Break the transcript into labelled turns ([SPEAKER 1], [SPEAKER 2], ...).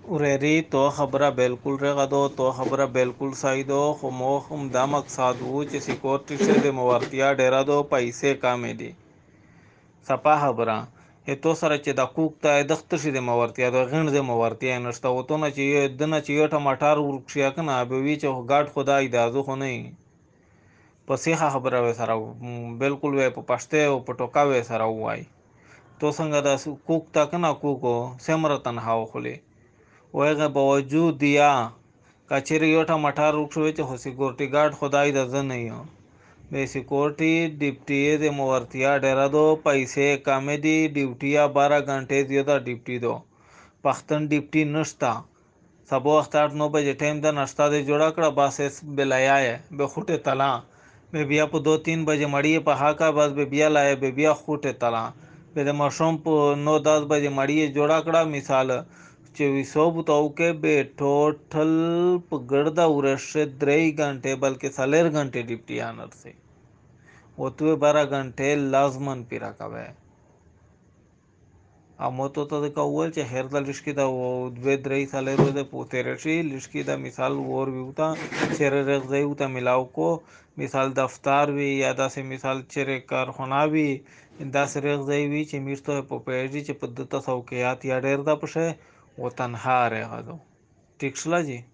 [SPEAKER 1] وريري تو خبره بالکل رغدو تو خبره بالکل صحیح دو خو موږ هم دا مقصد وو چې سکیورټي شه د مورتیا ډیره دو پیسې کمې دي صفا خبره تو سره چې د کوک ته دخت شي د مورتیا د غن د مورتیا نشته وته نه چې دنه چې یو ټماټر ورکشیا کنه به وی چې ګاډ خدای د ازو خو نه پسې خبره و سره بالکل و په پښته او په ټوکا و سره وای تو څنګه د کوک تا کنه کوکو سمره تنها خولي وایغه باوجود دیا کچری یو ټماټر ورکشوي چې هو سکیورټي ګارد خدای د زنه یو به سکیورټي ډیپټي د مورتیا ډیره دو پیسې کم دي ډیوټیا 12 घंटे دیو دا ډیپټي دو پختن ډیپټي نشتا سبو وخت 8-9 بجے ټایم دا ناشتا دے جوړا کړه باسس بلایا ہے به خوټه تلا به بیا په 2-3 بجے مړی په هاکا بس به بیا لای به بیا خوټه تلا به د مشروم په 9-10 بجے مړی جوړا کړه مثال چې وسو بتاو کې به ټوټل په ګردا ورشه 3 घंटे بلکې 4 घंटे ډیپټي آنر سے वो तो 12 घंटे लाजमन पिरा कवे Amoto to de kawal che her da lishki da dve drei sale de potereshi lishki da misal और भी होता चेरे रख दे होता मिलाओ को मिसाल दफ्तार भी या da से मिसाल चेरे कारखाना भी da से रख दे भी che misto है popeji che पद्धता सौ के यात या डेर da पशे वो तनहा रहेगा दो ठीक सला जी